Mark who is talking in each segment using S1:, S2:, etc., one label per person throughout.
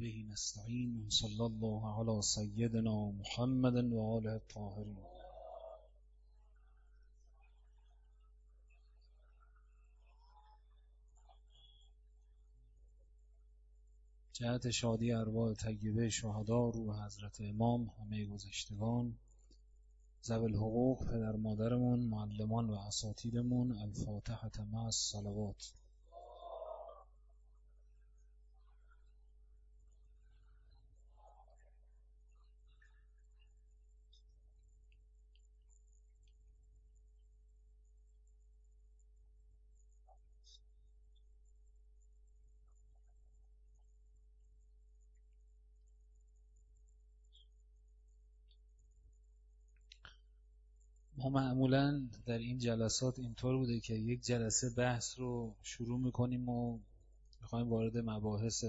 S1: وبه نستعين صلى الله على سيدنا محمد وآله الطاهرين. جهت شادی ارواح طیبه شهدا، روح حضرت امام، همه گذشتگان، ذوی الحقوق، پدر مادرمون، معلمان و اساتیدمون، الفاتحة مع الصلوات. ما معمولا در این جلسات اینطور بوده که یک جلسه بحث رو شروع میکنیم و میخوایم وارد مباحث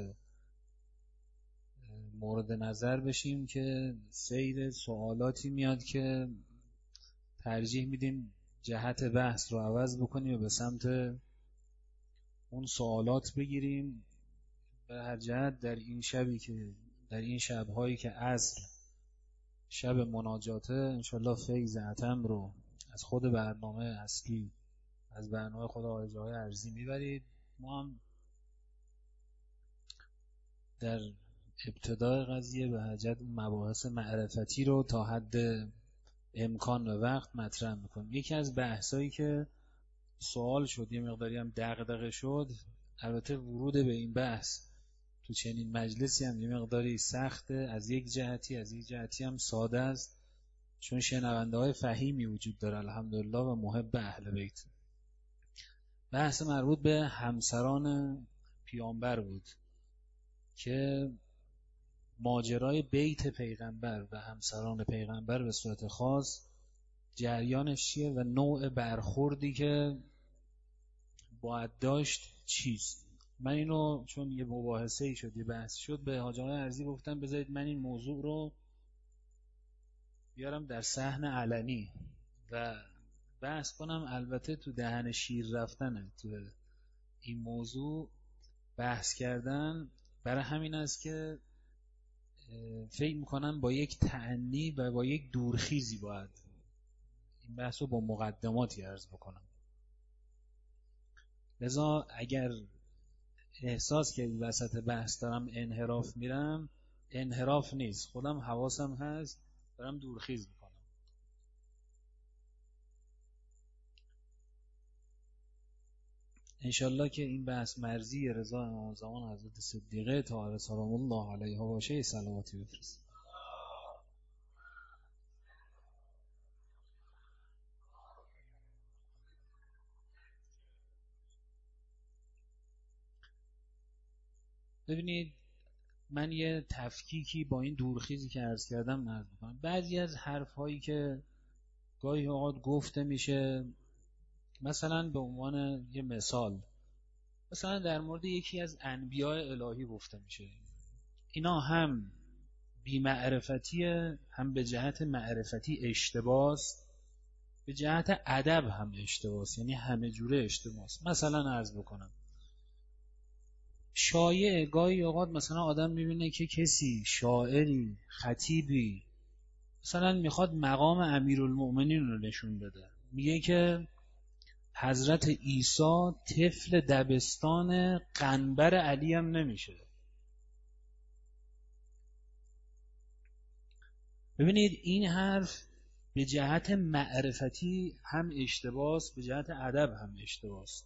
S1: مورد نظر بشیم که سیر سوالاتی میاد که ترجیح میدیم جهت بحث رو عوض بکنیم و به سمت اون سوالات بگیریم. به هر جهت در این شب‌هایی که اصل شب مناجاته، انشالله فیض عتم رو از خود برنامه اصلی، از برنامه خدا آقای جای ارزی میبرید. ما هم در ابتدای قضیه به حجت مباحث معرفتی رو تا حد امکان و وقت مطرح میکنیم. یکی از بحثایی که سوال شد، یه مقداری هم دغدغه شد، البته ورود به این بحث تو چنین مجلسی هم یه مقداری سخته، از یک جهتی هم ساده است، چون شنونده های فهیمی وجود داره الحمدلله و محب اهل بیت. بحث مربوط به همسران پیامبر بود که ماجرای بیت پیغمبر و همسران پیغمبر به صورت خاص جریانش چیه و نوع برخوردی که باید داشت چیست. من اینو چون یه مباحثه‌ای شد، یه بحث شد، به حاج آقای ارزی گفتم بذارید من این موضوع رو بیارم در صحن علنی و بحث کنم. البته تو دهن شیر رفتنه تو این موضوع بحث کردن، برای همین است که فکر میکنم با یک تأنی و با یک دورخیزی باید این بحث رو با مقدماتی عرض بکنم. لذا اگر احساس که وسط بحث دارم انحراف میرم، انحراف نیست، خودم حواسم هست، دارم دورخیز میکنم. انشالله که این بحث مرضی رضا امام زمان حضرت صدیقه طاهره سلام الله علیها باشه. صلواتی بفرست. ببینید، من یه تفکیکی با این دورخیزی که عرض کردم عرض میکنم. بعضی از حرفهایی که گاهی اوقات گفته میشه، مثلا به عنوان یه مثال، مثلا در مورد یکی از انبیاء الهی گفته میشه، اینا هم بی‌معرفتیه، هم به جهت معرفتی اشتباس، به جهت ادب هم اشتباس، یعنی همه جوره اشتباس. مثلا عرض بکنم، شایعه گاهی اوقات مثلا آدم میبینه که کسی شاعری، خطیبی مثلا میخواد مقام امیرالمؤمنین رو نشون بده، میگه که حضرت عیسی طفل دبستان قنبر علی هم نمیشه. ببینید، این حرف به جهت معرفتی هم اشتباس، به جهت ادب هم اشتباس.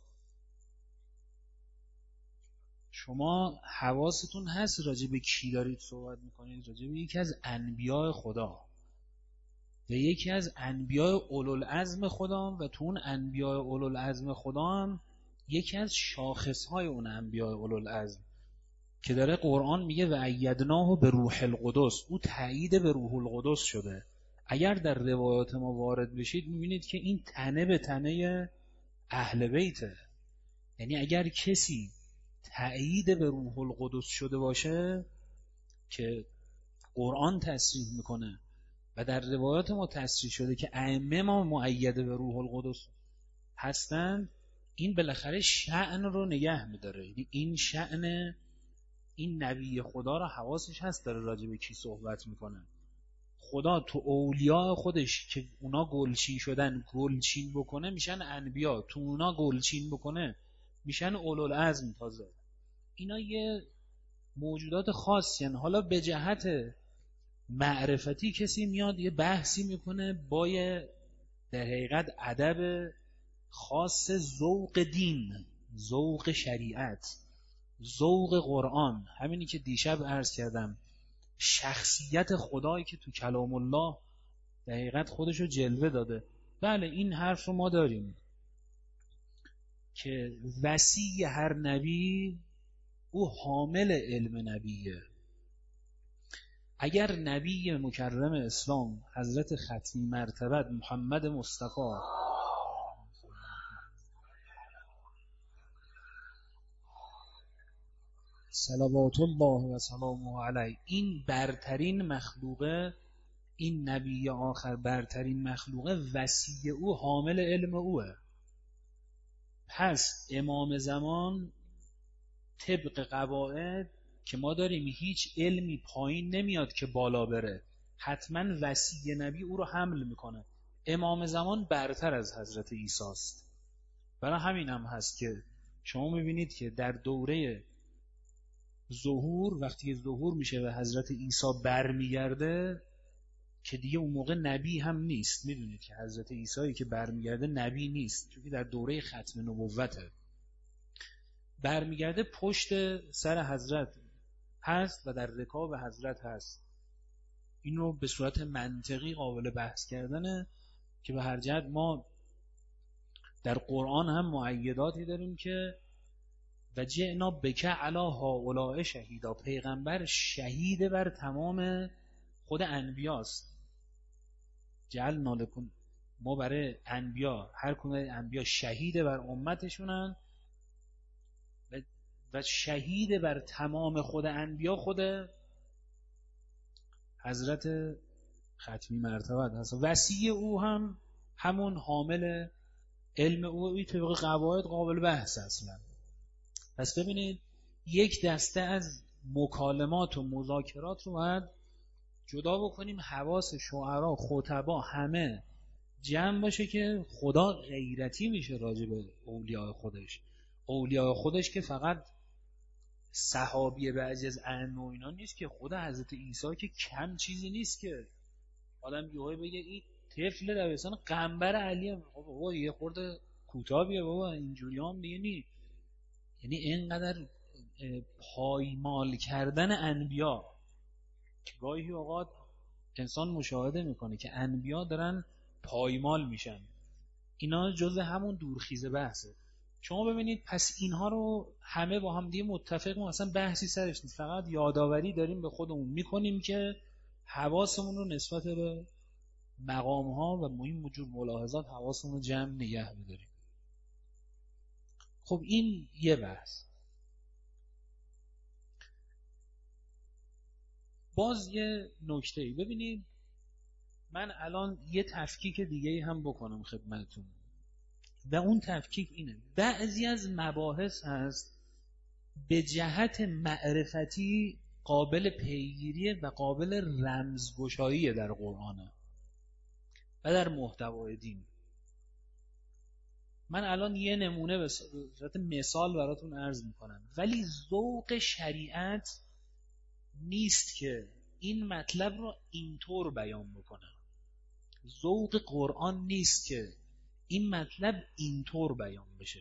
S1: شما حواستون هست راجع به کی دارید صحبت میکنید؟ راجع به یکی از انبیاء خدا و یکی از انبیاء اولوالعزم خدا، و تو اون انبیاء اولوالعزم خدا هم یکی از شاخصهای اون انبیاء اولوالعزم که داره قرآن میگه و ایدناه به روح القدس، او تایید به روح القدس شده. اگر در روایات ما وارد بشید میبینید که این تنه به تنه اهل بیته. یعنی اگر کسی تایید به روح القدس شده باشه که قرآن تصریح میکنه و در روایات ما تصریح شده که ائمه ما مؤیده به روح القدس هستند، این بالاخره شأن رو نگه میداره. این شأن این نبی خدا را حواسش هست داره راجع به کی صحبت میکنه. خدا تو اولیاء خودش که اونا گلچین شدن گلچین بکنه میشن انبیا، تو اونا گلچین بکنه میشن اولوالعزم. تازه اینا یه موجودات خاصی هن. حالا به جهت معرفتی کسی میاد یه بحثی میکنه با یه در حقیقت ادب خاص، ذوق دین، ذوق شریعت، ذوق قرآن، همینی که دیشب عرض کردم، شخصیت خدایی که تو کلام الله در حقیقت خودشو جلوه داده. بله این حرف رو ما داریم که وصی هر نبی او حامل علم نبیه. اگر نبی مکرم اسلام حضرت ختمی مرتبت محمد مصطفی صلوات الله و سلامه علیه این برترین مخلوقه، این نبی آخر برترین مخلوقه، وصی او حامل علم اوه. پس امام زمان طبق قواعد که ما داریم هیچ علمی پایین نمیاد که بالا بره، حتما وصی نبی او رو حمل میکنه. امام زمان برتر از حضرت عیسی است. برای همین هم هست که شما میبینید که در دوره ظهور، وقتی ظهور میشه و حضرت عیسی برمیگرده که دیگه اون موقع نبی هم نیست. میدونید که حضرت عیسی که برمیگرده نبی نیست، چون در دوره ختم نبوته. برمیگرده پشت سر حضرت هست و در رکاب حضرت هست. اینو به صورت منطقی قابل بحث کردنه که به هر جهت ما در قرآن هم مؤیداتی داریم که و جئنا بک علی هؤلاء شهیدا، پیغمبر شهید بر تمام خود انبیاست. جعلنا لکم، ما برای انبیا، هر کدوم انبیا شهید بر امتشونن و شهید بر تمام خود انبیا خود حضرت ختمی مرتبت هست. وصی او هم همون حامل علم او طبق قواعد قابل بحث اصلا. پس ببینید یک دسته از مکالمات و مذاکرات رو باید جدا بکنیم، حواس شعرا، خطبا همه جمع باشه که خدا غیرتی میشه راجع به اولیاء خودش. اولیاء خودش که فقط صحابی بعضی از ائمه و اینا نیست که، خود حضرت عیسی که کم چیزی نیست که آدم یهو بگه این طفل دبستان قنبر علی هم بابا یه خورده کوتاه بیا بابا، اینجوری هم دیگه نی. یعنی اینقدر پایمال کردن انبیا که گاهی اوقات انسان مشاهده میکنه که انبیا دارن پایمال میشن. اینا جزء همون دورخیز بحثه. شما ببینید پس اینها رو همه با هم دیگه متفق، اصلا بحثی سرش نیست، فقط یادآوری داریم به خودمون میکنیم که حواسمون رو نسبت به مقام ها و مهم جور ملاحظات حواسمون رو جمع نگه می‌داریم. خب این یه بحث. باز یه نکته‌ای ببینید، من الان یه تفکیک دیگه‌ای هم بکنم خدمتتون و اون تفکیک اینه: بعضی از مباحث هست به جهت معرفتی قابل پیگیریه و قابل رمزگشاییه در قرآنه و در محتوای دین. من الان یه نمونه به صورت مثال براتون عرض میکنم، ولی ذوق شریعت نیست که این مطلب رو اینطور بیان بکنه. ذوق قرآن نیست که این مطلب اینطور بیان بشه.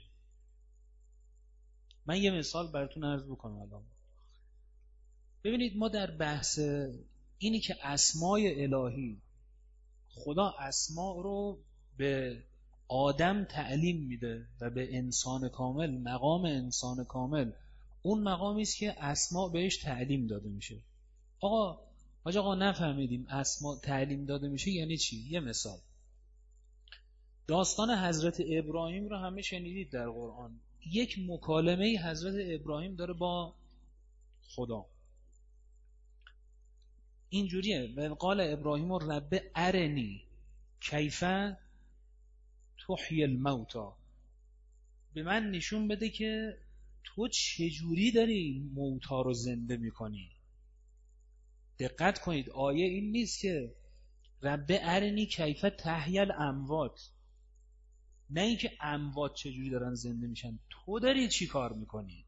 S1: من یه مثال براتون عرض بکنم الان. ببینید ما در بحث اینی که اسمای الهی، خدا اسما رو به آدم تعلیم میده و به انسان کامل، مقام انسان کامل اون مقامی است که اسما بهش تعلیم داده میشه. آقا نفهمیدیم اسما تعلیم داده میشه یعنی چی؟ یه مثال، داستان حضرت ابراهیم رو همه شنیدید در قرآن. یک مکالمه حضرت ابراهیم داره با خدا، اینجوریه: و قال ابراهیم رب ارنی کیف تحیی الموتی، به من نشون بده که تو چجوری داری موتا رو زنده میکنی؟ دقت کنید، آیه این نیست که رب ارنی کیف تحیی الاموات، نه اینکه اموات چجوری دارن زنده میشن، تو داری چی کار میکنی؟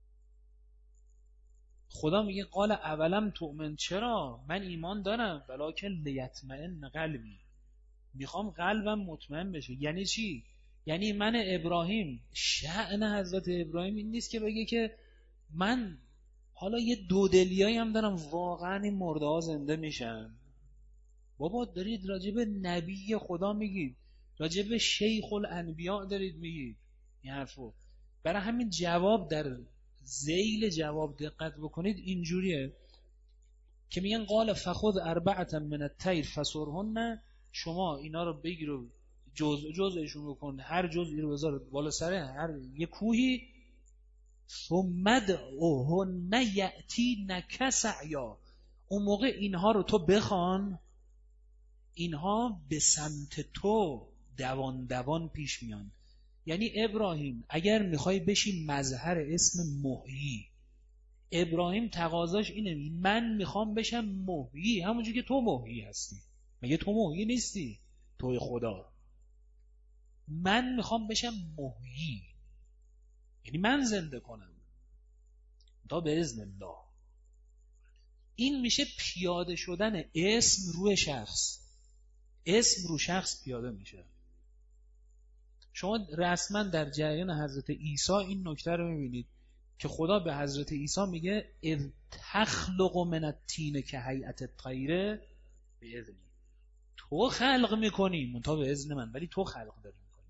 S1: خدا میگه قال اولم تؤمن، چرا؟ من ایمان دارم، ولکن لیطمئن قلبی، میخوام قلبم مطمئن بشه. یعنی چی؟ یعنی من ابراهیم، شأن حضرت ابراهیم این نیست که بگه که من حالا یه دودلیایی هم دارم، واقعا این مرده ها زنده میشن. بابا دارید راجب نبی خدا میگید، راجب شیخ الانبیاء دارید میگید این حرفو. برای همین جواب، در ذیل جواب دقت بکنید اینجوریه که میگن قال فخذ اربعه من الطیر فسرهن، شما اینا رو بگیر و جزءشون بکن، هر جزئی رو بذار بالا سر هر یه کوهی، ثم ادعوهن یأتینک سعیا، اون موقع اینها رو تو بخوان، اینها به سمت تو دوان دوان پیش میان. یعنی ابراهیم اگر میخوای بشی مظهر اسم محیی، ابراهیم تقاضاش اینه، من میخوام بشم محیی، همونجوری که تو محیی هستی. مگه تو محیی نیستی؟ توی خدا. من میخوام بشم محیی، یعنی من زنده کنم تا به اذن الله. این میشه پیاده شدن اسم روی شخص، اسم رو شخص پیاده میشه. شما رسما در جریان حضرت عیسی این نکته رو میبینید که خدا به حضرت عیسی میگه اذ تخلق من الطین که هیئت الطیر باذنی، تو خلق میکنی منتها به اذن من، ولی تو خلق داری میکنی.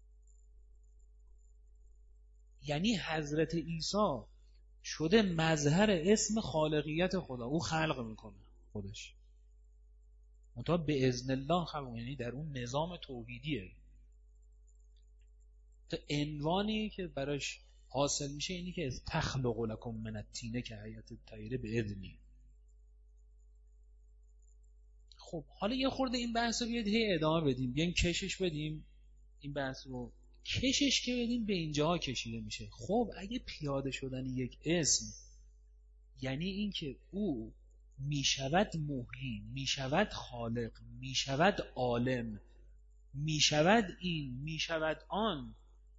S1: یعنی حضرت عیسی شده مظهر اسم خالقیت خدا، او خلق میکنه خودش منتها به اذن الله خلق، یعنی در اون نظام توحیدیه. تا عنوانی که براش حاصل میشه اینی که از تخلق لکم من الطین که هیئت الطیر باذنی. خب حالا یه خورده این بحث رو بیاد هی ادامه بدیم، بیاین کشش بدیم این بحث رو. کشش که بدیم به اینجاها کشیده میشه. خب اگه پیاده شدن یک اسم یعنی این که او میشود محیی، میشود خالق، میشود عالم، میشود این، میشود آن.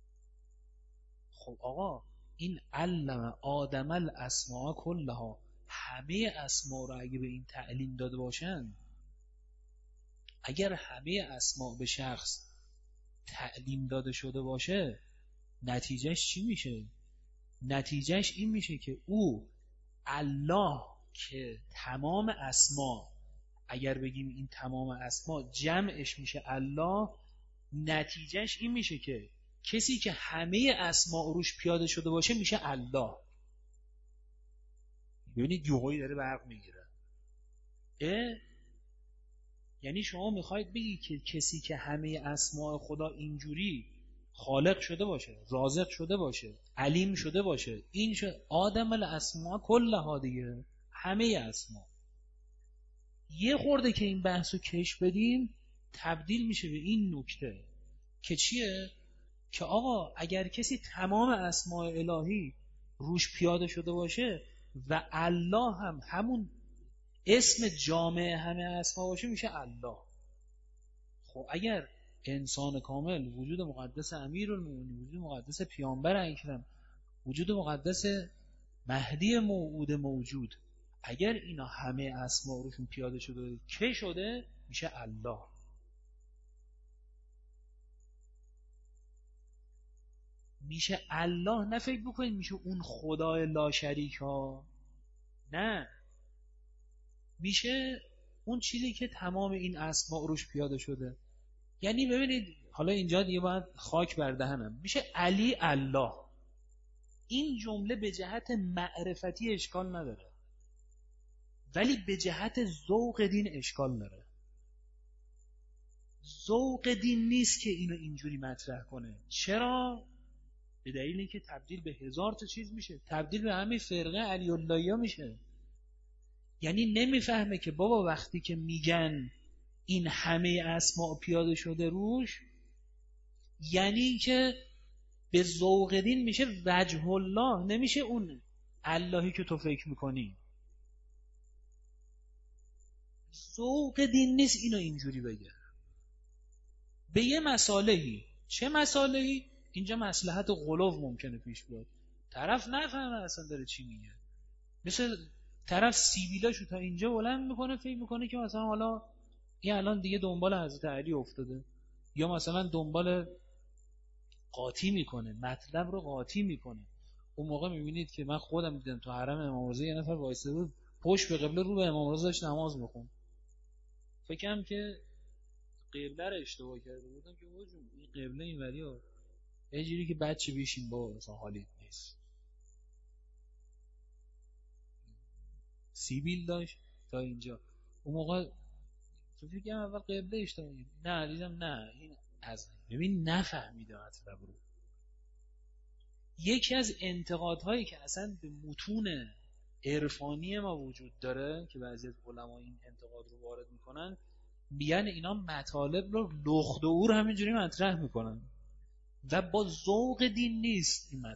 S1: خب آقا این علم آدم الاسماء کلها، همه اسما رو اگه به این تعلیم داده باشن، اگر همه اسما به شخص تعلیم داده شده باشه، نتیجهش چی میشه؟ نتیجهش این میشه که او الله که تمام اسما، اگر بگیم این تمام اسما جمعش میشه الله، نتیجهش این میشه که کسی که همه اسما روش پیاده شده باشه میشه الله. ببینید یوهایی داره برق میگیره. یعنی شما میخواید بگی که کسی که همه اسماء خدا اینجوری خالق شده باشه، رازق شده باشه، علیم شده باشه، این شد آدم الاسماء کلها دیگه، همه اسما. یه خورده که این بحثو کش بدیم تبدیل میشه به این نکته که چیه؟ که آقا اگر کسی تمام اسماء الهی روش پیاده شده باشه و الله هم همون اسم جامع همه اسما باشه میشه الله. خب اگر انسان کامل، وجود مقدس امیرالمومنین، وجود مقدس پیامبر اکرم، وجود مقدس مهدی موعود موجود، اگر اینا همه اسما روشون پیاده شده که شده میشه الله. میشه الله. نه فکر بکنید میشه اون خدای لا شریک ها، نه، میشه اون چیزی که تمام این اسما روش پیاده شده. یعنی ببینید حالا اینجا دیگه باید خاک بر دهنم، میشه علی الله. این جمله به جهت معرفتی اشکال نداره، ولی به جهت ذوق دین اشکال داره. ذوق دین نیست که اینو اینجوری مطرح کنه. چرا؟ به دلیل اینکه تبدیل به هزار تا چیز میشه، تبدیل به همین فرقه علی اللهیا میشه. یعنی نمیفهمه که بابا وقتی که میگن این همه اسماء پیاده شده روش، یعنی که به ذوق دین میشه وجه الله، نمیشه اون اللهی که تو فکر میکنی. ذوق دین نیست اینو اینجوری بگه. به یه مسالهی، چه مسالهی؟ اینجا مصلحت غلو ممکنه پیش بیاد، طرف نفهمه اصلا داره چی میگه. مثل طرف سیبیلاشو تا اینجا بلند میکنه، فکر میکنه که مثلا حالا این الان دیگه دنبال حضرت علی افتاده، یا مثلا دنبال قاطی میکنه، مطلب رو قاطی میکنه. اون موقع میبینید که من خودم دیدم تو حرم امام رضا یه نفر وایساده بود پشت به قبله رو به امام رضا داشت نماز میخوند. فکرم که قبله رو اشتباه کرده بودم که واجون این قبله اینوری ها، یه جوری که بچه بیشین با مثلا حالیت نیست. سیبیل داشت تا اینجا. اون موقع تو فکرم اول قبله اشتباه، نه دیدم نه این از ببین نفهمیده مطلب رو. یکی از انتقادهایی که اصلا به متون عرفانی ما وجود داره که بعضی از علما این انتقاد رو وارد میکنن، بیان اینا مطالب رو لخت و اور همینجوری مطرح میکنن و با ذوق دین نیست. این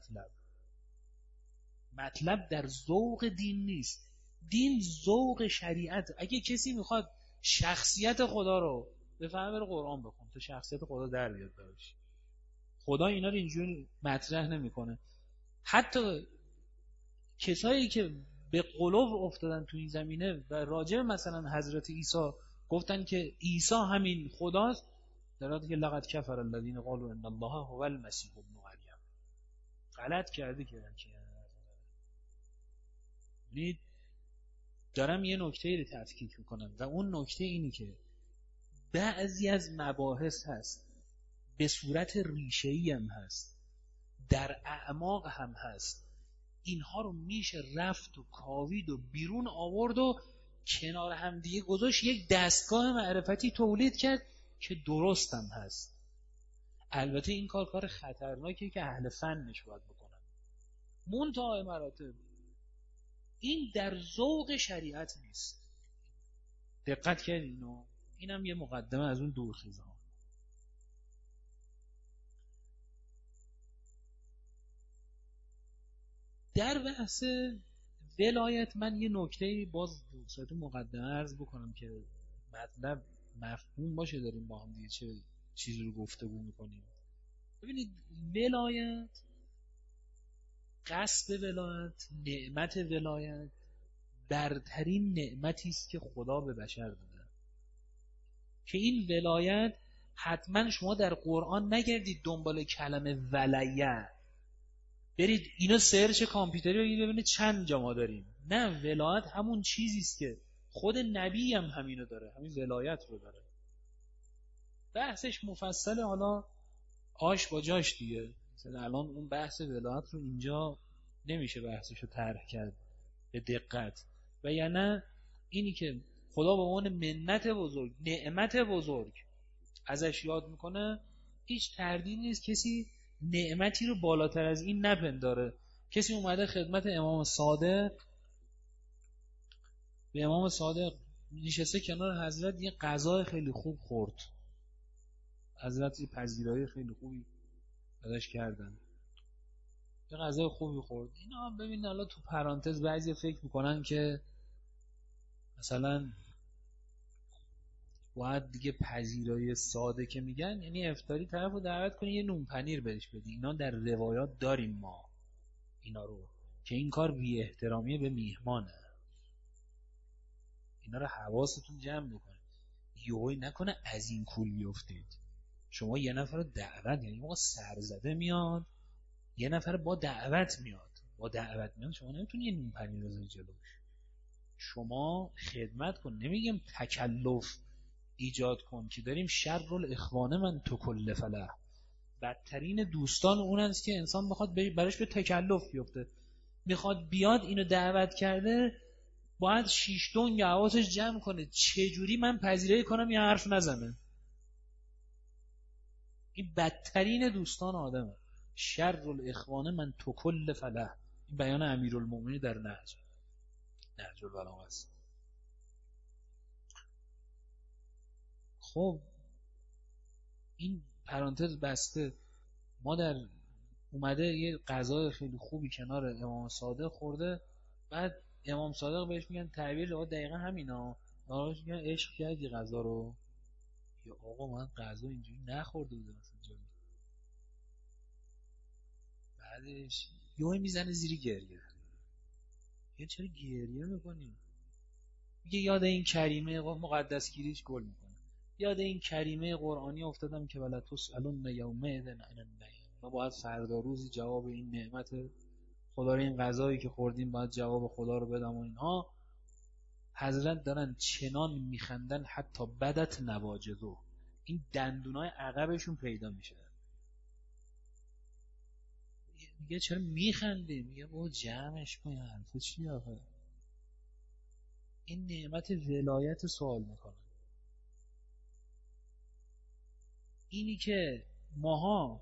S1: مطلب در ذوق دین نیست. دین ذوق شریعت. اگه کسی میخواد شخصیت خدا رو بفهمه بره قرآن بخون تا شخصیت خدا در بیاد براش. خدا اینا رو اینجوری مطرح نمیکنه. حتی کسایی که به قلوب افتادن تو این زمینه و راجع مثلا حضرت عیسی گفتن که عیسی همین خداست، در حالی که لقد کفر الذین قالوا ان الله هو المسیح ابن مریم، غلط کرده که ببینید دارم یه نکته رو تفکیک میکنم و اون نکته اینی که بعضی از مباحث هست به صورت ریشه‌ای هم هست، در اعماق هم هست، اینها رو میشه رفت و کاوید و بیرون آورد و کنار هم دیگه گذاشت، یک دستگاه معرفتی تولید کرد که درست هم هست. البته این کار خطرناکیه که اهل فنش باید بکنن. منتهی مراتب این در ذوق شریعت نیست. دقت کردین اینو؟ اینم یه مقدمه از اون دورخیزها. در بحث ولایت من یه نکته باز صورت مقدمه عرض بکنم که مطلب مفهوم باشه، داریم با هم دیگه چه چیزی رو گفتگو میکنیم. ببینید ولایت، قصد ولایت، نعمت ولایت برترین نعمتی است که خدا به بشر داده. که این ولایت حتما شما در قرآن نگردید دنبال کلمه ولیه برید اینو سرچ کامپیوتری بگید ببینید چند جا ما داریم. نه، ولایت همون چیزی است که خود نبی هم همینو داره، همین ولایت رو داره. بحثش مفصله، حالا آش با جاش دیگه. مثلا الان اون بحث ولایت رو اینجا نمیشه بحثش رو طرح کرد به دقت. و یعنی اینی که خدا به عنوان منت بزرگ، نعمت بزرگ ازش یاد میکنه، هیچ تردید نیست کسی نعمتی رو بالاتر از این نپنداره. کسی اومده خدمت امام صادق، به امام صادق نشسته کنار حضرت، یه غذای خیلی خوب خورد، حضرت یه پذیرایی خیلی خوبی ازش کردن، یه غذای خوبی خورد. اینا هم ببین حالا تو پرانتز بعضی فکر میکنن که مثلا باید دیگه پذیرایی ساده که میگن یعنی افطاری طرف رو دعوت کنی یه نون پنیر بهش بدی. اینا در روایات داریم ما اینا رو که این کار بی احترامی به میهمانه. اینا رو حواستون جمع بکنید، یهویی نکنه از این کول بیفتید. شما یه نفر رو دعوت، یعنی موقع سرزده میاد، یه نفر با دعوت میاد، شما نمیتونی یه نون پنیر بذاری جلوش. شما خدمت کن، نمیگم تکلف ایجاد کن که داریم شر الاخوان من تکلف له، بدترین دوستان اون است که انسان بخواد براش به تکلف بیفته. میخواد بیاد اینو دعوت کرده، باید شیش دنگ حواسش جمع کنه چجوری من پذیرایی کنم یه حرف نزنه. این بدترین دوستان آدمه. شر الاخوان من تکلف له، این بیان امیرالمومنین در نهج البلاغه است. خب این پرانتز بسته. ما در اومده یه غذای خیلی خوبی کنار امام صادق خورده، بعد امام صادق بهش میگن تعبیر جواد دقیقا همینا، آقاش میگن عشق کردی غذا رو؟ یا آقا من غذا اینجوری نخورده بودم مثلا جایی. بعدش یهو میزنه زیر گریه. یه چرا گریه میکنی؟ میگه یاد این کریمه مقدس گیریش گل میکنه، یاد این کریمه قرآنی افتادم که ولا تسألن یومئذ عن النعیم. ما باید فردا روزی جواب این نعمت خدا رو، این غذایی که خوردیم باید جواب خدا رو بدم و اینها. حضرت دارن چنان میخندن حتی بدت نواجذو، این دندونای عقبشون پیدا میشه. میگه چرا میخندیم؟ میگه بابا جمعش کن، حرف چی آخه؟ این نعمت ولایت سوال میکنن. اینی که ماها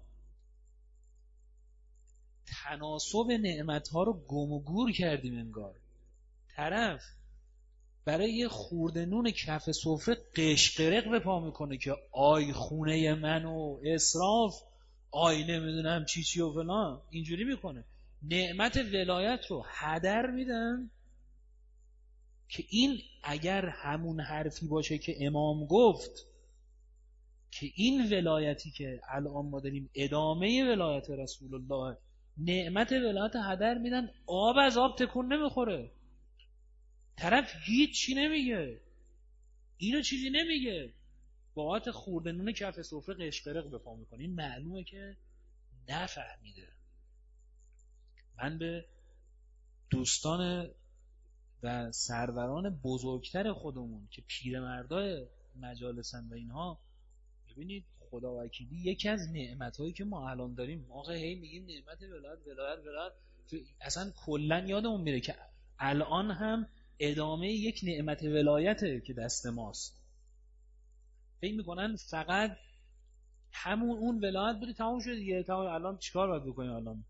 S1: تناسب نعمتها رو گم و گور کردیم، انگار طرف برای یه خورده نون کف سفره قشقرق به پا میکنه که آی خونه من و اسراف، آی نمیدونم چی و فلان، اینجوری میکنه. نعمت ولایت رو هدر میدن که این اگر همون حرفی باشه که امام گفت که این ولایتی که الان ما داریم ادامه ولایت رسول الله، نعمت ولایت هدر میدن، آب از آب تکون نمیخوره. طرف هیچی نمیگه، اینو چیزی نمیگه، باعث خورده نون کف سفره قشقرق به پا میکنه. این معلومه که نفهمیده. من به دوستان و سروران بزرگتر خودمون که پیرمردای مجالسن و اینها، ببینید خدا وکیلی یکی از نعمتایی که ما الان داریم، ما هی میگیم نعمت ولایت، اصلا کلا یادمون میره که الان هم ادامه یک نعمت ولایته که دست ماست. فکر میکنن فقط همون اون ولایت بودی تمام شد دیگه، الان چیکار باید بکنیم؟ الان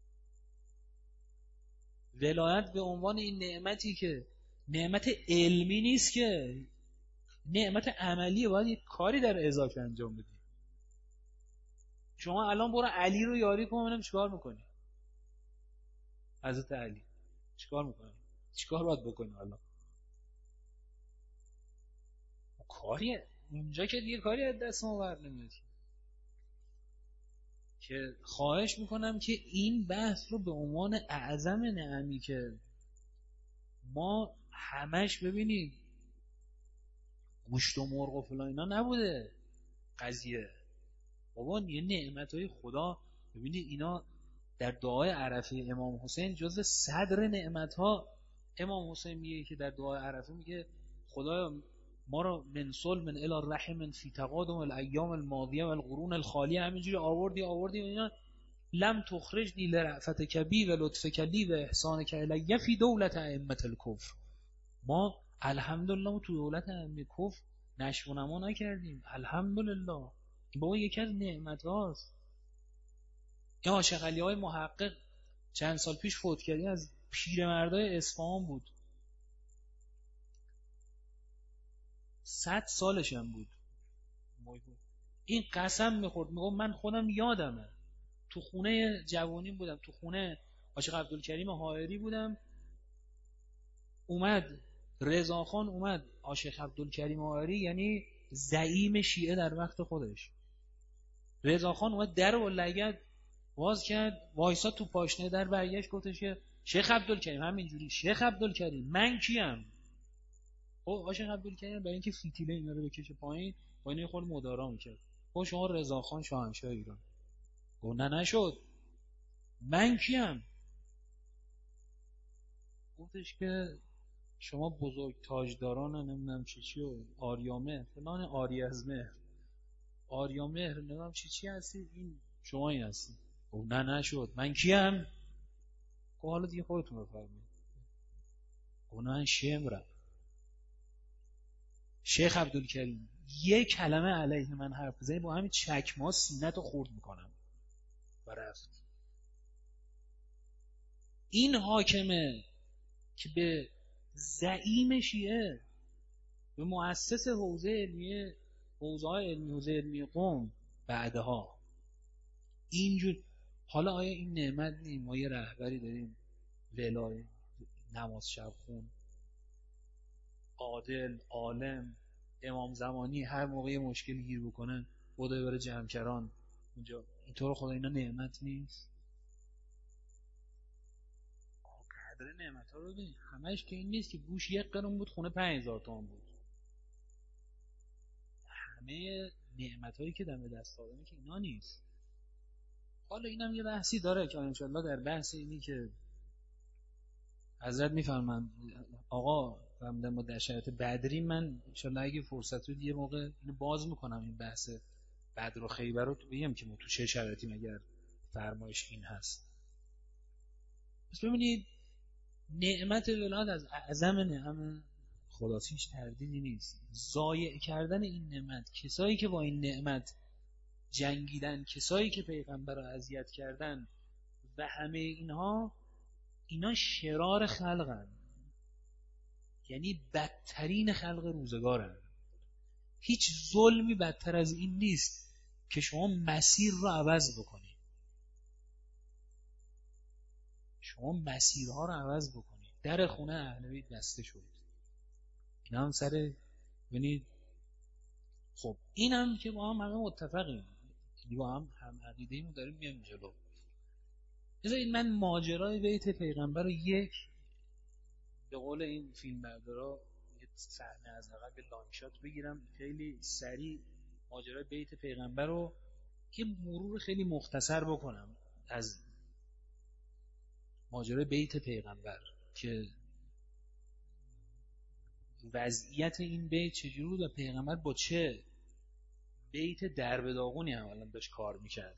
S1: ولایت به عنوان این نعمتی که نعمت علمی نیست، که نعمت عملیه، باید یک کاری در ازاک انجام بدی. شما الان برو علی رو یاری کن ببینم چیکار میکنی. حضرت علی چیکار میکنی؟ چیکار باید بکنی الان؟ کاریه اونجا که دیگه کاری از دست ما بر نمیاد. که خواهش میکنم که این بحث رو به عنوان اعظم نعمی که ما همش ببینید گوشت و مرغ و فلان اینا نبوده قضیه. بابا یه نعمتهای خدا، ببینید اینا در دعای عرفه امام حسین جزو صدر نعمتها. امام حسین میگه که در دعای عرفه میگه خدایا ما رو من صلب من الی رحم فی تقادم الایام الماضیه و القرون الخالیه، همینجوری آوردی و اینا، لم تخرجنی لرأفتک بی و لطفک لی و احسانک الی فی دولت ائمه الکفر. ما الحمدلله تو دولت ائمه کفر نشو و نما نکردیم، الحمدلله. بابا یکی از نعمت هاست. این عاشق علی های محقق چند سال پیش فوت کردی، از پیرمردای اصفهان بود، 100 سالش هم بود. این قسم میخورد، میگم من خودم یادمه تو خونه جوانی بودم، تو خونه عاشق عبدالکریم حائری بودم، اومد رضاخان، اومد عاشق عبدالکریم حائری یعنی زعیم شیعه در وقت خودش، رضاخان اومد در و لگد باز کرد، وایسا تو پاشنه در، برگشت گفتش که شیخ عبدالکریم، همینجوری شیخ عبدالکریم من کیم؟ خب عاشق عبدالکریم برای اینکه فتیله اینا رو بکشه پایین با اینا خود مدارا میکرد. خب شما رضاخان شاهنشاه ایران. گفت نه نشد، من کیم؟ گفتش که شما بزرگ تاجداران نمیدونم چی و آریامهر فلان، آری از مهر، آریامهر نمیدونم چی هستی، این شما این هستی. گفت نه نشد، من کیم؟ گفت حالا دیگه خودتون بفرمایید. گفت من شمرم. شیخ عبدالکریم یک کلمه علیه من حرف بزنی با همین چکما سینه‌تو خورد میکنم و رفت. این حاکمه که به زعیم شیعه، به مؤسس حوزه علمیه، حوزه علمی قم بعدها اینجور حالا آیا این نعمت نیم؟ ما یه رهبری داریم ولای، نماز شب خون، عادل، عالم، امام زمانی، هر موقع مشکل گیر بکنه بوده بره جمکران اونجا. اینطور خدا اینا نعمت نیست؟ قدر نعمت ها رو ببین. همش که این نیست که گوش 1 قرون بود خونه 5000 تومان بود. همه نعمت هایی که دم دست آدمه که اینا نیست. حالا اینم یه بحثی داره که انشالله در بحث اینی که حضرت میفرمان آقا فرمودن ما در شرایط بدری، من انشالله اگه فرصت رو یه موقع اینو باز میکنم، این بحث بدر و خیبر رو بگم که ما تو چه شرایطی مگر فرمایش این هست. پس ببینید نعمت ولایت از اعظم نعم خداست، هیچ تردیدی نیست. ضایع کردن این نعمت، کسایی که با این نعمت جنگیدن، کسایی که پیغمبر رو اذیت کردن و همه اینها، اینا شرار خلقن، یعنی بدترین خلق روزگارن. هیچ ظلمی بدتر از این نیست که شما مسیر رو عوض بکنید، شما مسیرها رو عوض بکنید. در خونه اهل بیت بسته شد، اینا هم سر ببینید. خب اینم که با هم همه متفقیم، یعنی با هم عقیده ایم و داریم میایم جلو. بذارید من ماجرای بیت پیغمبر رو یک، به قول این فیلم بردارا، یه صحنه از عقب لانگ بگیرم خیلی سریع ماجرای بیت پیغمبر رو یه مرور خیلی مختصر بکنم از ماجرای بیت پیغمبر که وضعیت این بیت چجوری بود و پیغمبر با چه بیت درب داغونی اولا داشت کار میکرد.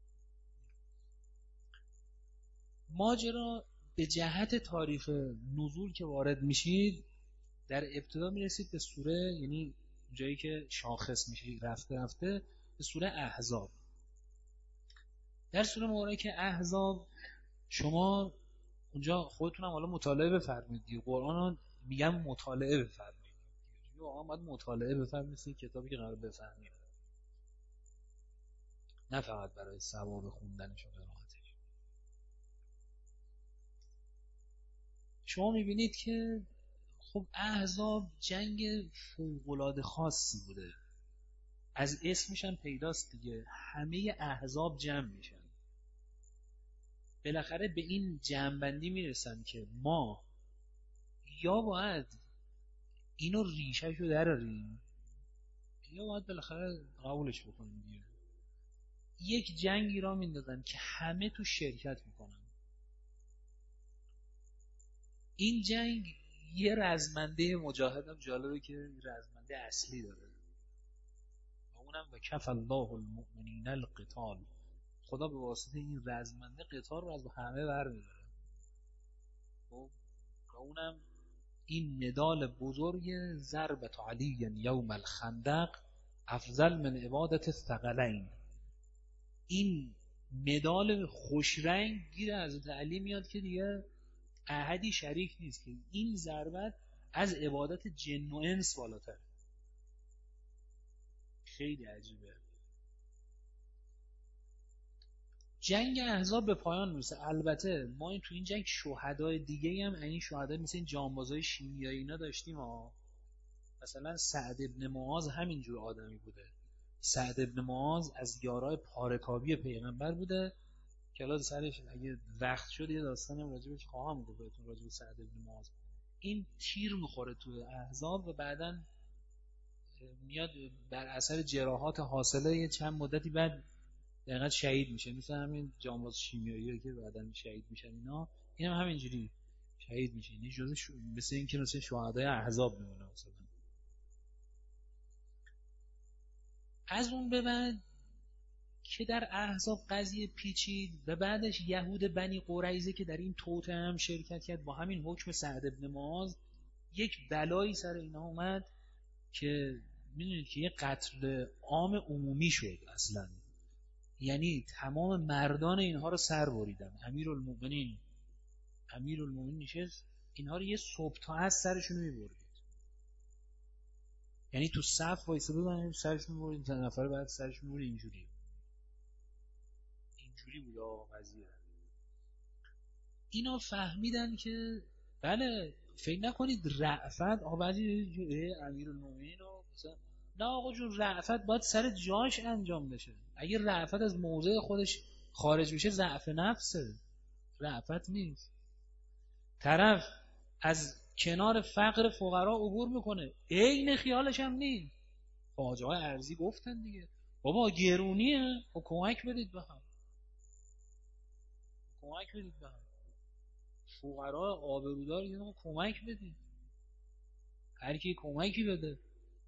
S1: ماجرا به جهت تاریخ نزول که وارد میشید، در ابتدا میرسید به سوره، یعنی جایی که شاخص میشه رفته رفته به سوره احزاب. در سوره مبارکه احزاب شما اونجا خودتونم حالا مطالعه بفرمایید، قرآن رو میگم مطالعه بفرمایید، واقعا باید مطالعه بفرمایید کتابی که قرار بفهمید، نه فقط برای ثواب خوندنش و قرائتش. شما میبینید که خب احزاب جنگ فوق‌العاده خاصی بوده، از اسمش هم پیداست دیگه، همه احزاب جمع میشن، بالاخره به این جمع‌بندی میرسن که ما یا باید اینو ریشه‌شو دراریم یا باید بالاخره قبولش بکنیم دیگه. یک جنگی را میندازن که همه تو شرکت میکنن. این جنگ یه رزمنده مجاهد هم جالبه که رزمنده اصلی داره و اونم و کف الله المؤمنین القتال، خدا به واسطه این رزمنده قتال رو از همه برمی‌داره. خب و اونم این مدال بزرگ ضربت علی یوم الخندق افضل من عبادت الثقلین. این مدال خوشرنگ گیر حضرت علی میاد که دیگه احدی شریک نیست که این ضربت از عبادت جن و انس بالاتر. خیلی عجیبه. جنگ احزاب به پایان میرسه. البته ما این تو این جنگ شهدای دیگه هم، این شهدای مثل این جانبازای شیمیایی اینا داشتیم ها. مثلا سعد ابن معاذ همینجور آدمی بوده. سعد ابن معاذ از یارای پارکابی پیغمبر بوده که الان سرش اگه وقت شد یه داستانی هم راجبش خواهم گفت بهتون، راجب سعد ابن معاذ. این تیر میخوره تو احزاب و بعداً میاد بر اثر جراحات حاصله یه چند مدتی بعد دقیقاً شهید میشه، مثل همین جانباز شیمیایی که بعداً شهید میشن اینا، این هم همینجوری شهید میشه. یعنی جزء مثل این که مثل شهدای احزاب میمونه. مثلا از اون به بعد که در احزاب قضیه پیچید و بعدش یهود بنی قریظه که در این توطئه هم شرکت کرد با همین حکم سعد ابن معاذ، یک بلایی سر اینا اومد که میدونید که یه قتل عام عمومی شد اصلا، یعنی تمام مردان اینها رو سر بریدن. امیرالمومنین نشست اینها رو یه صبح تا از سرشون میبرید، یعنی تو صف وایساده بودن سرشون میبرید، چند نفر بعد سرشون میبرید، اینجوری اینجوری بود قضیه. اینا فهمیدن که بله، فکر نکنید رأفت بعضی امیرالمومنین مثلا، نه آقا جون، رأفت باید سر جاش انجام بشه. اگه رأفت از موضع خودش خارج بشه ضعف نفسه، رأفت نیست. طرف از کنار فقر فقرا عبور میکنه، عین خیالش هم نیست. حاجه های ارضی گفتن دیگه بابا گرونیه، کمک بدید به هم، کمک بدید به هم. فقرا آبرودار یه کمک بدید، هر کی کمکی بده.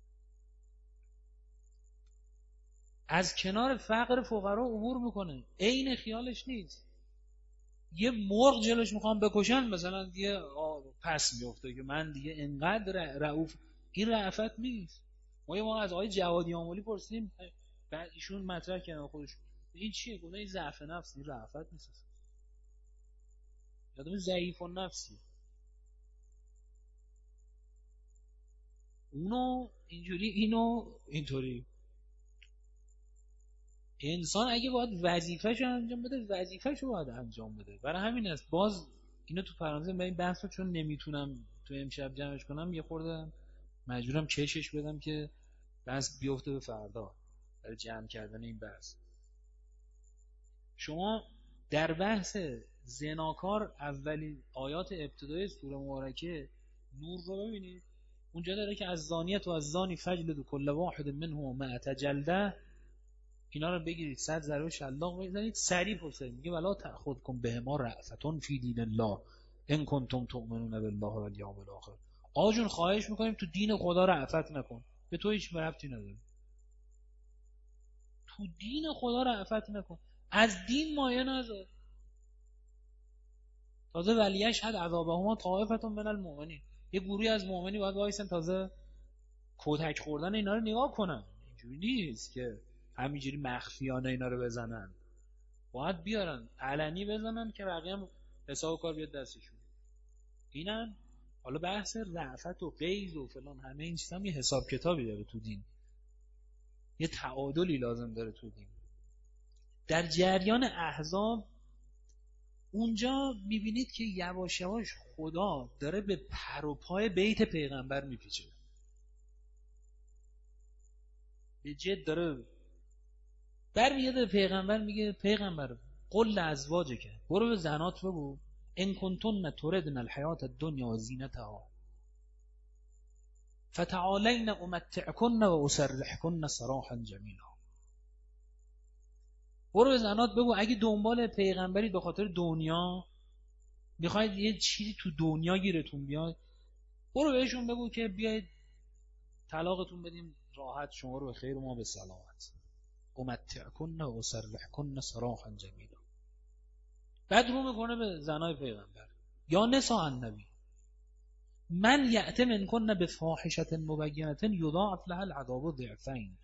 S1: از کنار فقر فقرا عبور میکنه، عین خیالش نیست. یه مرغ جلوش میخوام بکشن مثلا دیگه پس میفته که من دیگه انقدر رعوف. این رأفت نیست. ما از آقای جوادی آملی پرسیدیم، بعد ایشون مطرح کردن خودشون این چیه؟ گفتن این ضعف نفس، این رأفت نیست. یادم ضعیف النفسی. اونو اینجوری، اینو اینطوری. انسان اگه باید وظیفه‌شو انجام بده، وظیفه‌شو باید انجام بده. برای همین است باز اینو تو پرانتز من این بحثو چون نمیتونم تو امشب جمعش کنم، یه خورده مجبورم کشش بدم که بحث بیفته به فردا برای جمع کردن این بحث. شما در بحث زناکار اولین آیات ابتدای سوره مبارکه نور رو ببینید، اونجا داره که از زانیت و از زانی فجلدوا کل واحد منهما 100 جلده، اینا رو بگیرید 100 ضربه شلاق بزنید. سریع پرسید میگه ولا تأخذکم بهما رأفة فی دین الله ان کنتم تؤمنون بالله والیوم الاخر. آقا جون خواهش میکنیم تو دین خدا رأفت نکن، به تو هیچ ربطی نداره. تو دین خدا رأفت نکن، از دین مایه نذار. تازه ولیشهد عذابهما طائفة من المؤمنین، یه گروهی از مؤمنی باید وایسن تازه کتک خوردن اینا رو نگاه کنن. اینجوری نیست که همینجوری مخفیانه اینا رو بزنن، باید بیارن علنی بزنن که بقیه هم حساب کار بیاد دستشون. اینن حالا بحث رأفت و غیظ و فلان همه این چیزا هم یه حساب کتابی داره تو دین، یه تعادلی لازم داره تو دین. در جریان احزاب اونجا میبینید که یواش یواش خدا داره به پر و پای بیت پیغمبر میپیچه، به جد داره برمیگرده به پیغمبر، میگه پیغمبر قل لازواجک، برو به زنات بگو ان کنتن تردن الحیات الدنیا و زینتها فتعالین امتعکن و اسرحکن سراحا جمیلا. برو به زنات بگو اگه دنبال پیغمبری به خاطر دنیا میخواید یه چیزی تو دنیا گیرتون بیاد، برو بهشون بگو که بیاید طلاقتون بدیم راحت، شما رو به خیر و ما به سلامت. امتعکن و اسرحکن سراحا جمیلا. بعد رو میکنه به زنای پیغمبر، یا نساء النبی من یأت منکن بفاحشة مبینة یضاعف لها العذاب ضعفین.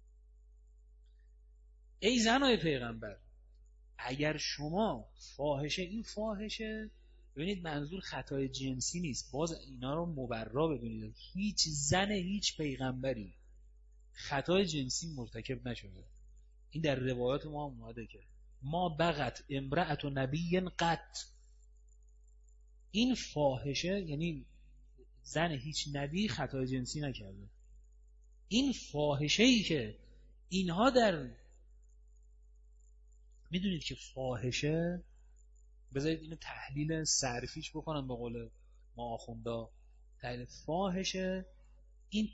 S1: ای زنای پیغمبر اگر شما فاحشه، این فاحشه ببینید منظور خطای جنسی نیست، باز اینا رو مبرا بدونید، هیچ زن هیچ پیغمبری خطای جنسی مرتکب نشده. این در روایات ما هم اومده که ما بغت امرأة نبی قط. این فاحشه یعنی زن هیچ نبی خطای جنسی نکرده. این فاحشه‌ای که اینها در، میدونید که فاحشه، بذارید اینو تحلیل صرفیش بکنم به قول ما آخوندا، تحلیل فاحشه این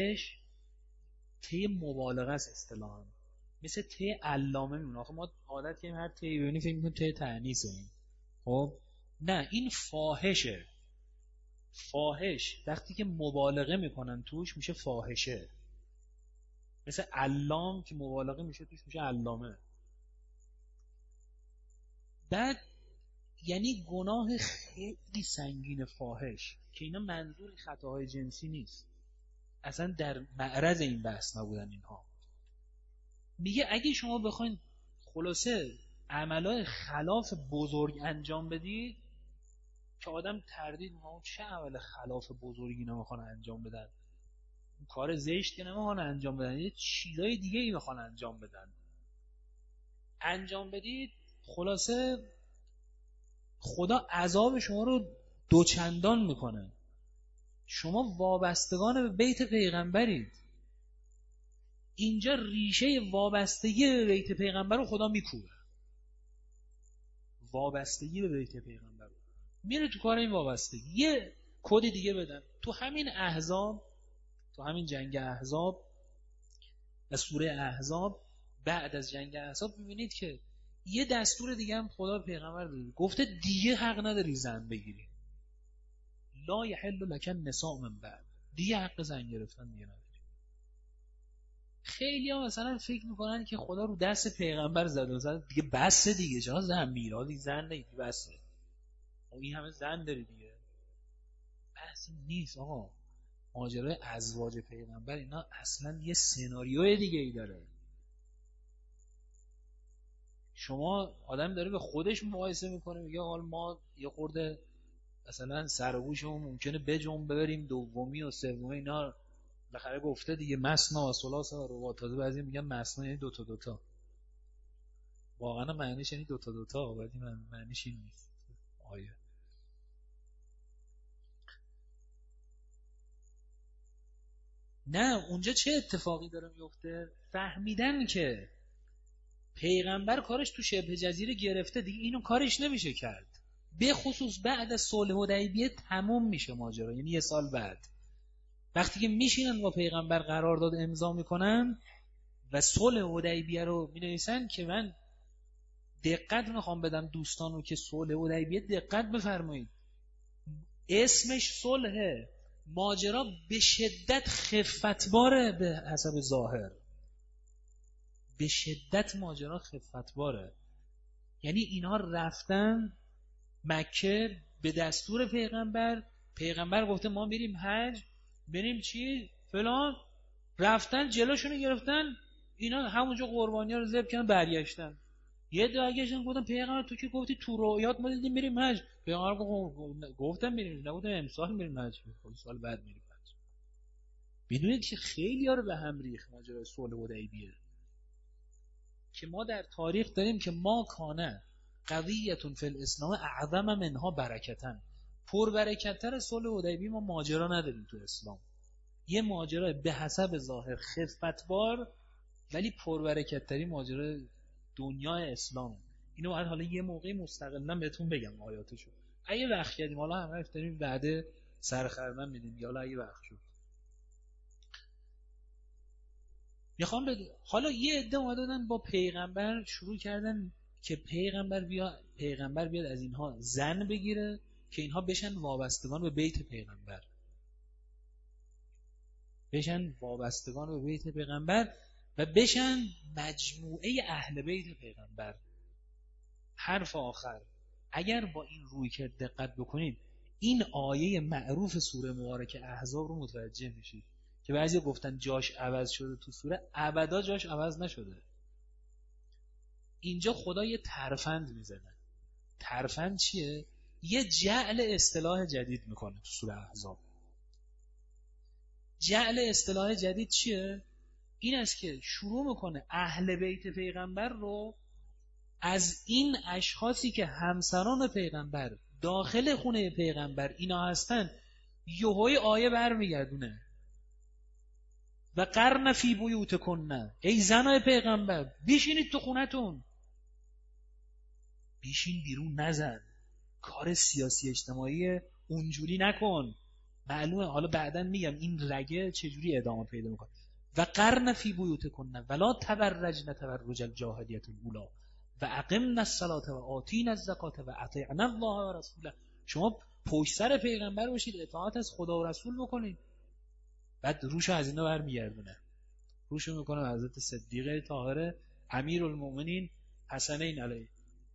S1: ته مبالغه است اصطلاحاً، مثل ته علامه میمونه. آخه ما عادت کردیم هر ته ببینیم فکر می‌کنیم ته تأنیثه. این خب نه، این فاحشه. فاحش وقتی که مبالغه میکنن توش میشه فاحشه، مثل علام که مبالغه میشه توش میشه علامه. بعد یعنی گناه خیلی سنگین فاحش که اینا منظور خطاهای جنسی نیست، اصلا در معرض این بحث نبودن اینها. میگه اگه شما بخواید خلاصه عملای خلاف بزرگ انجام بدید که آدم تردید میکنه چه عمل خلاف بزرگی اینا میخوان انجام بدن، کار زشت که نمیخوان انجام بدن، یه چیزای دیگه ای میخوان انجام بدن، انجام بدید خلاصه خدا عذاب شما رو دوچندان میکنه. شما وابستگان به بیت پیغمبرید. اینجا ریشه وابستگی به بیت پیغمبر رو خدا میکوبه. وابستگی به بیت پیغمبر رو میره تو کار این وابستگی. یه کد دیگه بدن تو همین احزاب، تو همین جنگ احزاب و سوره احزاب، بعد از جنگ احزاب میبینید که یه دستور دیگه هم خدا پیغمبر داده، گفته دیگه حق نداری زن بگیری. لا یحل لک النساء من بعد، دیگه حق زن گرفتن دیگه نداری. خیلی ها مثلا فکر میکنن که خدا رو دست پیغمبر زد دیگه بسه دیگه، چرا زن میراثی زن نگیری بسه، این همه زن داری دیگه. بحث نیست آقا. ماجرای ازواج پیغمبر اینا اصلا یه سناریوی دیگه ای داره. شما آدم داره به خودش مقایسه میکنه، میگه حال ما یه خورده مثلا سر و گوشمون ممکنه بجنبه بریم دومی و سومی، اینا بالاخره گفته دیگه مثنا و ثلاث و رباع. تازه بعضی میگن مثنا یعنی دوتا دوتا، واقعا معنیش یعنی دوتا دوتا، ولی معنیش این نیست. آیه نه، اونجا چه اتفاقی داره میفته؟ فهمیدن که پیغمبر کارش تو شبه جزیره گرفته دیگه، اینو کارش نمیشه کرد. به خصوص بعد از صلح حدیبیه تموم میشه ماجرا، یعنی یه سال بعد وقتی که میشینن با پیغمبر قرارداد امضا میکنن و صلح حدیبیه رو مینویسن، که من دقت میخوام بدم دوستانو که صلح حدیبیه دقت بفرمایید، اسمش صلحه، ماجرا به شدت خفتباره، به حسب ظاهر به شدت ماجرا خفتباره. یعنی اینها رفتن مکه به دستور پیغمبر، پیغمبر گفته ما میریم حج، بریم چی فلان، رفتن جلوشونو گرفتن، اینا همونجا قربانی‌ها رو ذبح کردن برگشتن. یه درگشتن گفتن پیغمبر تو که گفتی تو رویات ما دیدیم میریم حج. پیغمبر گفتم میریم، نگفتم امسال میریم حج، سال بعد میریم حج. بدونید که خیلی ها رو به هم ریخت ماجرای صلح حدیبیه، که ما در تاریخ داریم که ما کانه قضیتون فی الاسلام اعظم منها برکتن، پر برکت‌تر صلح حدیبیه ما ماجرا نداریم تو اسلام. یه ماجرا به حسب ظاهر خفتبار ولی پر برکت‌تری ماجرا دنیای اسلام. اینو بعد حالا یه موقعی مستقلاً بهتون بگم آیاتشو، اگه وقت کردیم، حالا هم رفت داریم بعد سرخردن میدیم، یا اگه وقت شد میخوام حالا یه عده اومدن با پیغمبر شروع کردن که پیغمبر بیاد از اینها زن بگیره که اینها بشن وابستگان به بیت پیغمبر، بشن وابستگان به بیت پیغمبر و بشن مجموعه اهل بیت پیغمبر. حرف آخر، اگر با این روی که دقت بکنید این آیه معروف سوره مبارکه احزاب رو متوجه میشید که بعضی گفتن جاش عوض شده تو سوره، ابدا جاش عوض نشده. اینجا خدا یه ترفند میزنه. ترفند چیه؟ یه جعل اصطلاح جدید میکنه تو سوره احزاب. جعل اصطلاح جدید چیه؟ این است که شروع میکنه اهل بیت پیغمبر رو از این اشخاصی که همسران پیغمبر داخل خونه پیغمبر اینا هستن یهوی آیه برمیگردونه و قرن فی بیوتکن، ای زنای پیغمبر بیشینید تو خونتون، بیشین بیرون نزن، کار سیاسی اجتماعی اونجوری نکن. معلومه حالا بعداً میگم این رگه چجوری ادامه پیدا میکنه. و قرن فی بیوتکن ولا تبرجن تبرج الجاهلیة الاولی و اقمنا الصلاة و آتینا الزکاة و اطیعنا الله و رسوله. شما پشت سر پیغمبر باشید، اطاعت از خدا و رسول بکنید. بعد روشو از اینا برمیگردونه، روشو میکنه حضرت صدیقه طاهره امیرالمومنین حسنین علیه،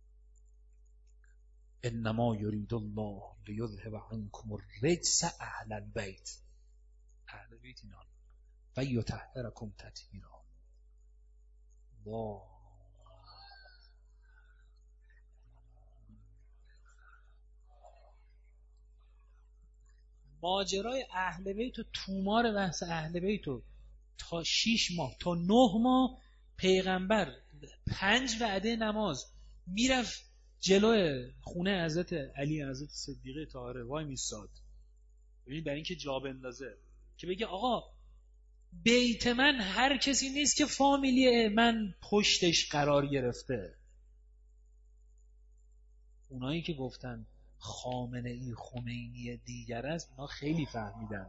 S1: انما یرید الله لیذهب عنکم الرجس اهل البیت، اهل بیت اینا، و یطهرکم تطهیرا. الله ماجرای اهل بیت و تومار بحث اهل بیت و تا 6 ماه تا 9 ماه پیغمبر 5 وعده نماز میرفت جلوی خونه حضرت علی حضرت صدیقه طاهره وای میستاد، ببینید برای اینکه جا بندازه که بگه آقا بیت من هر کسی نیست که فامیلی من پشتش قرار گرفته. اونایی که گفتن خامنه ای خمینی دیگر است، اونا خیلی فهمیدن.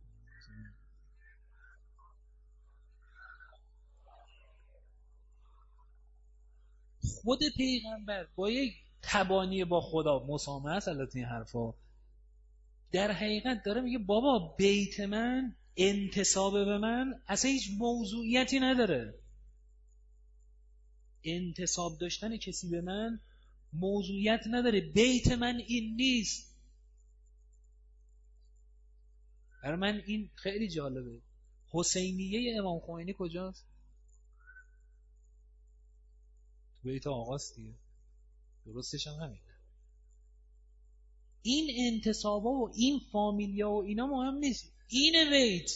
S1: خود پیغمبر با یک تبانی با خدا مسامحه است، البته این حرفا در حقیقت داره میگه بابا بیت من، انتساب به من اصلا هیچ موضوعیتی نداره. انتساب داشتن کسی به من موضوعیت نداره. بیت من این نیست. برای من این خیلی جالبه. حسینیه امام خمینی کجاست؟ تو بیت آقاست دیگه، درستش هم همینه. این انتسابا و این فامیلیا و اینا مهم نیست، اینه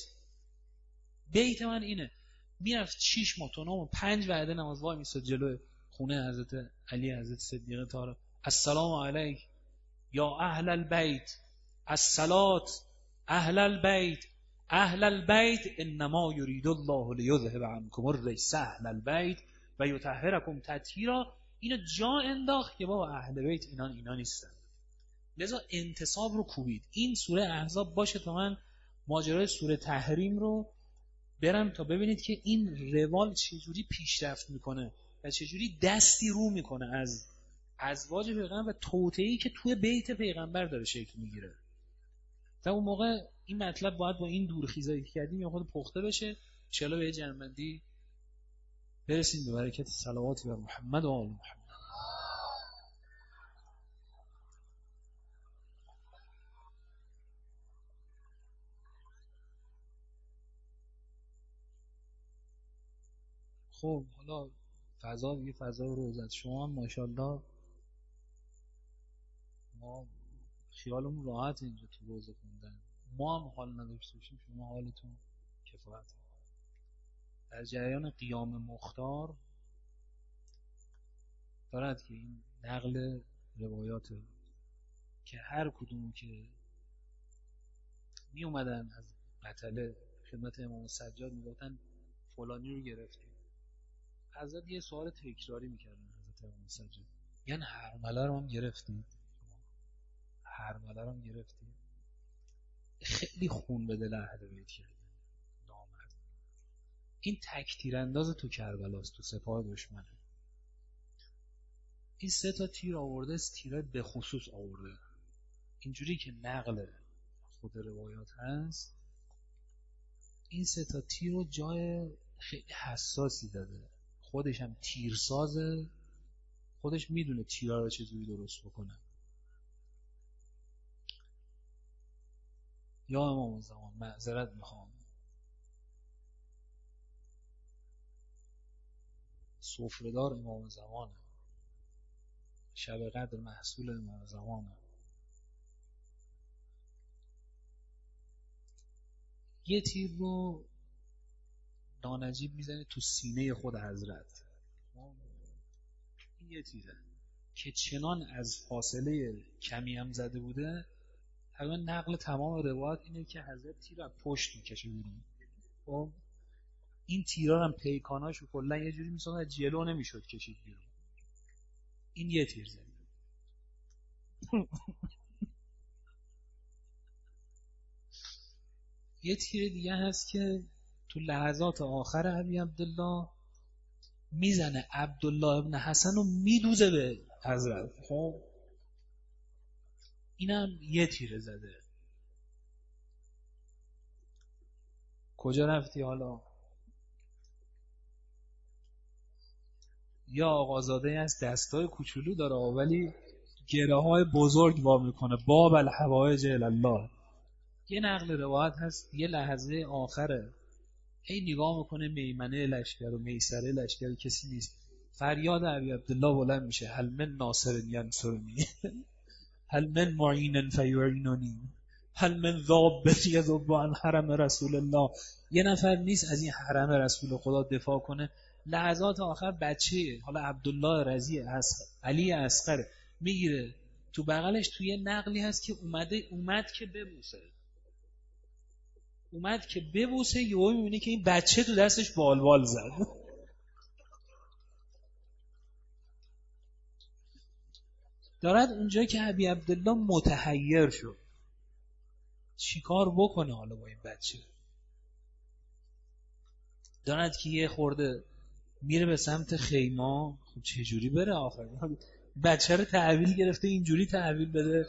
S1: بیت من اینه. میرفت 6 ماه تا 9 ماه 5 وعده نماز وای میستاد جلوی خونه حضرت علی حضرت صدیقه طاهره. السلام علیک یا اهل البیت، الصلاة اهل البیت، اهل البیت انما یرید الله لیذهب عنکم الرجس اهل البیت و یطهرکم تطهیرا. اینو جا انداخت که بابا اهل بیت اینا نیستن. لذا انتصاب رو کوبید. این سوره احزاب باشه تا من ماجرای سوره تحریم رو برم تا ببینید که این روال چجوری پیشرفت میکنه و چجوری دستی رو میکنه از ازواج پیغمبر و توطئه‌ای که توی بیت پیغمبر داره شکل میگیره. تا اون موقع این مطلب باید با این دورخیزایی که کردیم یا خود پخته بشه. ان شاءالله به جنبندی برسیم به برکت صلوات بر محمد و آل محمد. خب حالا فضا دیگه فضا روزت شما هم ماشاءالله ما خیالمون راحت اینجا تو روزه خوندن. ما هم حال نداشته باشیم شما حالتون کفایت. در جریان قیام مختار دارد که این نقل روایات که هر کدوم که می اومدن از قتله خدمت امام سجاد میگفتن فلانی رو گرفتیم، حضرت یه سوال تکراری میکردن حضرت امام سجاد، یعنی هرمله رو هم گرفتیم، هرمله رو هم گرفتیم. خیلی خون به دل اهل بیت کردن. نامرد این تک تیرانداز تو کربلاست، تو سپاه دشمنه. این 3 تا تیر آورده، تیرای به خصوص آورده. اینجوری که نقل خود روایات هست این 3 تا تیر رو جای خیلی حساسی داده. خودش هم تیرسازه، خودش میدونه تیرها رو چجوری درست بکنه. یا امام زمان معذرت میخوام، سفره‌دار امام زمانه، شب قدر محصول امام زمانه. یه تیر رو نانجیب میزنه تو سینه خود حضرت. این یه تیره که چنان از فاصله کمی هم زده بوده. تقریبا نقل تمام روایت اینه که حضرت تیر رو پشت میکشه بیرون. خب این تیرها هم پیکاناشو کلا یه جوری میسازن جلو نمیشد کشید بیرون. این یه تیر زده. یه تیر دیگه هست که تو لحظات آخر ابی عبدالله میزنه عبدالله ابن حسن رو میدوزه به حضرت. خب اینم یه تیر زده. کجا رفتی حالا؟ یا آقازاده از دستای کوچولو داره ولی گره های بزرگ وا میکنه. باب الحوائج الله. یه نقل روایت هست یه لحظه آخره هی نگاه میکنه میمنه لشکر و میسره لشکر کسی نیست. فریاد ابی عبدالله بلند میشه هل من ناصر ینصرنی هل من معین فیعیننی هل من ذاب یذب عن حرم رسول الله. یه نفر نیست از این حرم رسول خدا دفاع کنه. لحظات آخر بچه حالا عبدالله رضی علی اصغر میگیره تو بغلش. توی نقلی هست که اومد که ببوسه یهو میبینه که این بچه تو دستش بالبال زد. دارد اونجا که ابی عبدالله متحیر شد چیکار بکنه حالا با این بچه. دارد که یه خورده میره به سمت خیمه. خب چجوری بره آخر؟ بچه رو تحویل گرفته اینجوری تحویل بده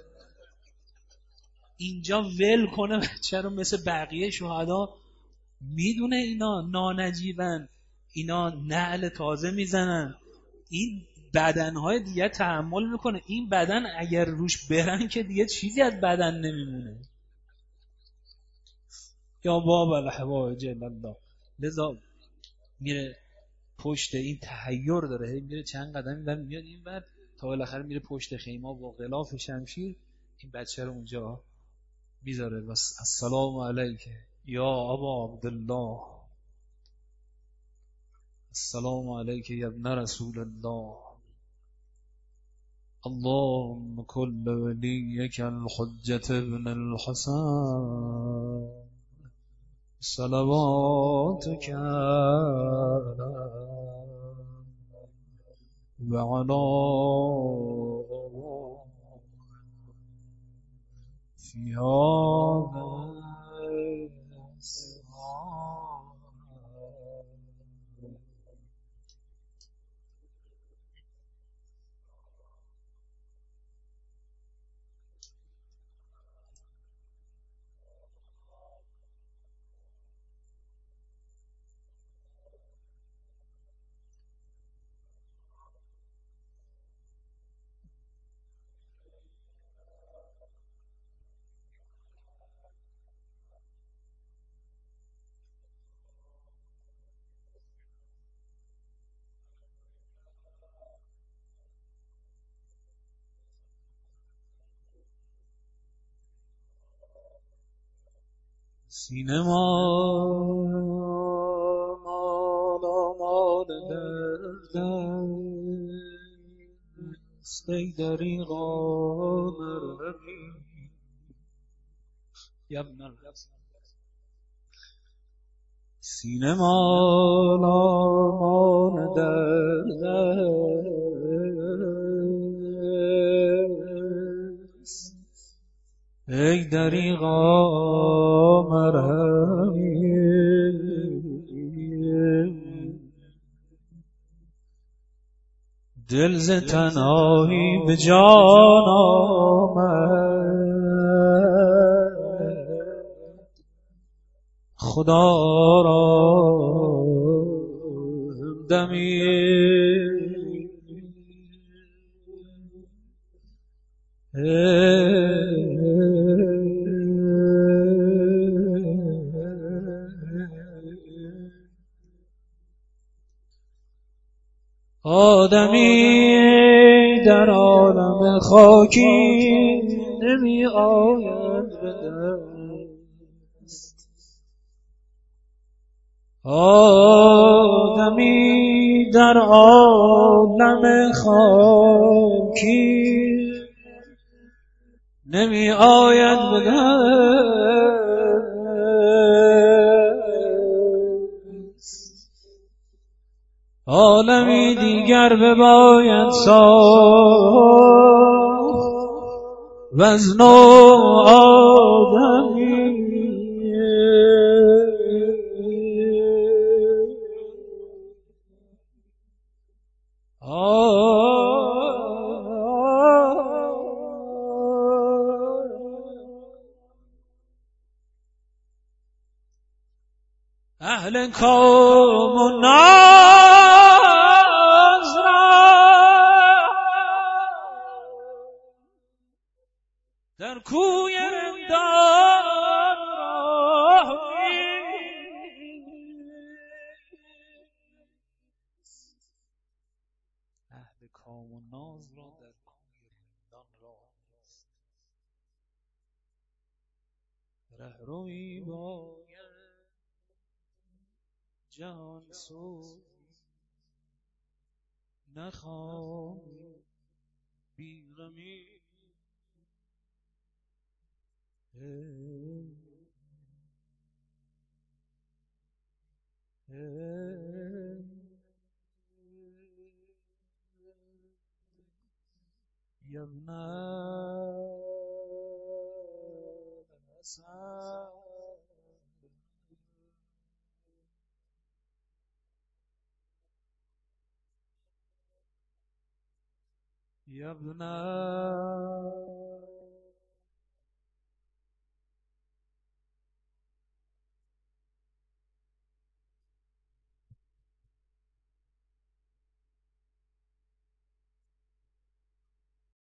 S1: اینجا ول کنه بچه رو مثل بقیه شهدا. میدونه اینا نانجیبن، اینا نعل تازه میزنن، این بدنهای دیگه تحمل میکنه، این بدن اگر روش برن که دیگه چیزی از بدن نمیمونه. یا بابا الحوائج الا الله. لذا میره پشت این تحیر داره، میره چند قدم میاد این ور تا بالاخره میره پشت خیمه با غلاف شمشیر این بچه رو اونجا میذاره. بس السلام علیک یا ابا عبدالله، السلام علیک یا ابن رسول الله، اللهم كل وليك الحجة ابن الحسن صلواتك وعلى في هذا سینما مال دست ای دریغا مرهمی یبن سینما مال دست ای دریغا مرهمی دل ز تنهایی به جان آمد خدا را دمی آدمی در عالم خاکی نمی آید به دست، آدمی در عالم خاکی نمی آید به دست، عالمی دیگر بباید ساخت وز نو آدمی اهل کام و ناز را در کوی رندان راهی اهل کام و ناز را در کوی رندان راهی رهروی باید جهان سوی نخواهی بیغمی يا ابن الأسد يا ابن